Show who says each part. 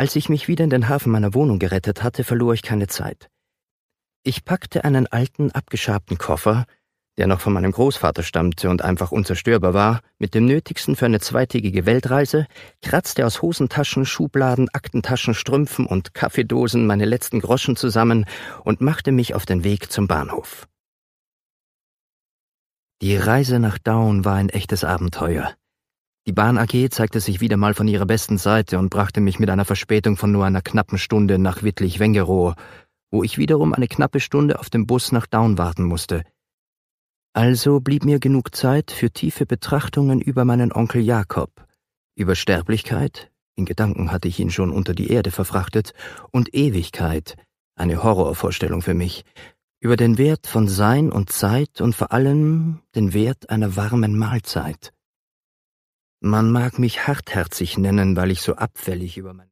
Speaker 1: Als ich mich wieder in den Hafen meiner Wohnung gerettet hatte, verlor ich keine Zeit. Ich packte einen alten, abgeschabten Koffer, der noch von meinem Großvater stammte und einfach unzerstörbar war, mit dem Nötigsten für eine zweitägige Weltreise, kratzte aus Hosentaschen, Schubladen, Aktentaschen, Strümpfen und Kaffeedosen meine letzten Groschen zusammen und machte mich auf den Weg zum Bahnhof. Die Reise nach Down war ein echtes Abenteuer. Die Bahn AG zeigte sich wieder mal von ihrer besten Seite und brachte mich mit einer Verspätung von nur einer knappen Stunde nach Wittlich-Wengerow, wo ich wiederum eine knappe Stunde auf dem Bus nach Down warten musste. Also blieb mir genug Zeit für tiefe Betrachtungen über meinen Onkel Jakob, über Sterblichkeit, in Gedanken hatte ich ihn schon unter die Erde verfrachtet, und Ewigkeit, eine Horrorvorstellung für mich, über den Wert von Sein und Zeit und vor allem den Wert einer warmen Mahlzeit. Man mag mich hartherzig nennen, weil ich so abfällig über mein